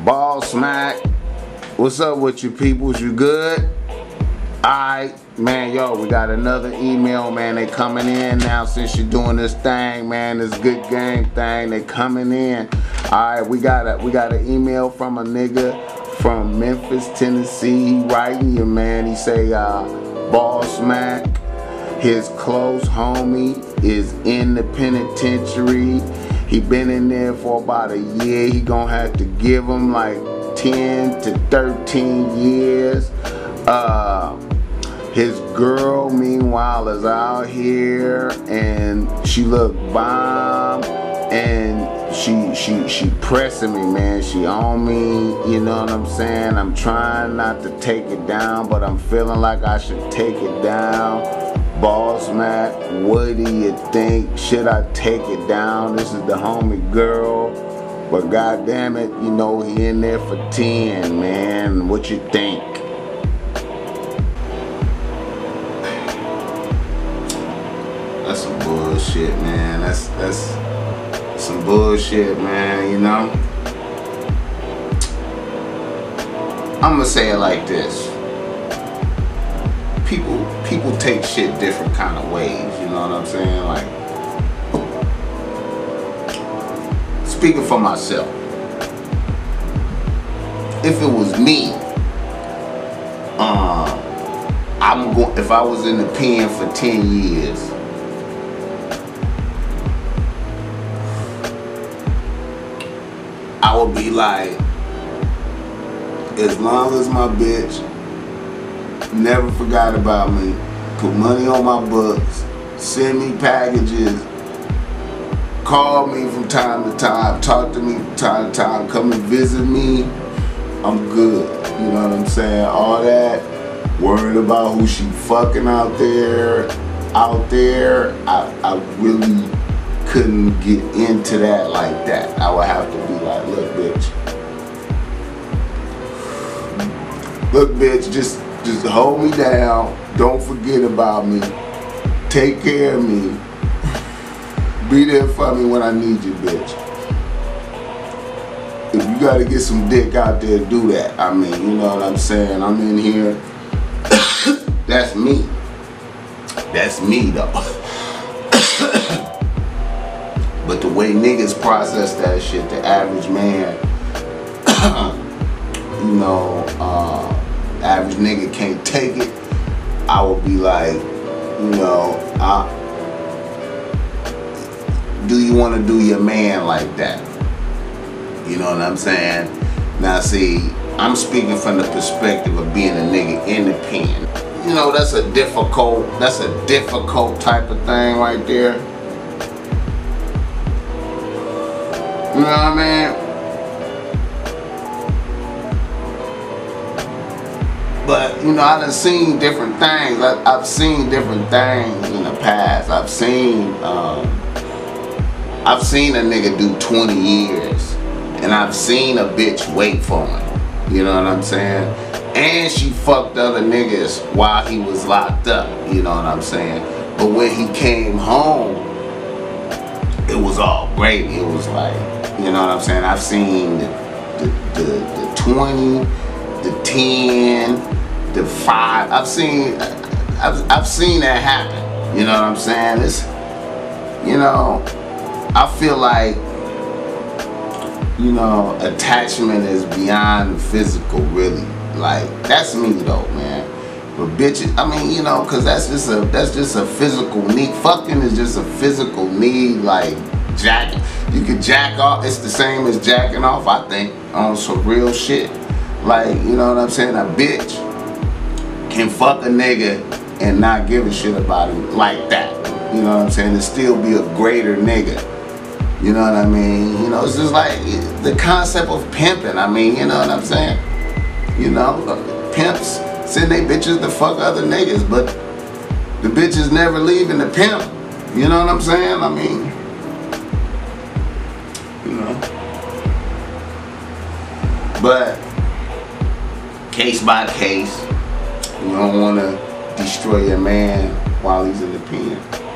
Ball Smack. What's up with you peoples? You good? Alright, man, yo, we got another email, man. They coming in now since you're doing this thing, man. This good game thing. They coming in. Alright, we got an email from a nigga from Memphis, Tennessee. He writing you, man. He say, Ball Smack, his close homie is in the penitentiary. He been in there for about a year. He gonna have to give him like 10 to 13 years. His girl, meanwhile, is out here and she look bomb, and she pressing me, man. She on me, you know what I'm saying? I'm trying not to take it down, but I'm feeling like I should take it down. Ball Smack, what do you think? Should I take it down? This is the homie girl, but goddamn it, you know he in there for 10, man. What you think? That's some bullshit, man. That's some bullshit, man, you know? I'm gonna say it like this. People take shit different kind of ways, you know what I'm saying? Like, speaking for myself, if it was me, if I was in the pen for 10 years, I would be like, as long as my bitch never forgot about me, put money on my books, send me packages, call me from time to time, talk to me from time to time, come and visit me, I'm good. You know what I'm saying? All that, worried about who she fucking out there, I really couldn't get into that like that. I would have to be like, look bitch, just hold me down, don't forget about me, take care of me, be there for me when I need you, bitch. If you gotta get some dick out there, do that. I mean, you know what I'm saying? I'm in here. That's me. That's me though. But the way niggas process that shit, the average man, you know, average nigga can't take it. I would be like, you know, do you want to do your man like that? You know what I'm saying? Now see, I'm speaking from the perspective of being a nigga in the pen. You know, that's a difficult type of thing right there. You know what I mean? But, you know, I done seen different things. I've seen different things in the past. I've seen a nigga do 20 years. And I've seen a bitch wait for him. You know what I'm saying? And she fucked other niggas while he was locked up. You know what I'm saying? But when he came home, it was all great. It was like, you know what I'm saying? I've seen the 20, the 10, the 5. I've seen that happen. You know what I'm saying? It's, you know, I feel like, you know, attachment is beyond the physical, really. Like, that's me though, man. But bitches, I mean, you know, cause that's just a physical need. Fucking is just a physical need. Like, you could jack off. It's the same as jacking off, I think, on some real shit. Like, you know what I'm saying? A bitch can fuck a nigga and not give a shit about him like that. You know what I'm saying? And still be a greater nigga. You know what I mean? You know, it's just like the concept of pimping. I mean, you know what I'm saying? You know, pimps send they bitches to fuck other niggas, but the bitches never leaving the pimp. You know what I'm saying? I mean, you know. But case by case, you don't want to destroy your man while he's in the pen.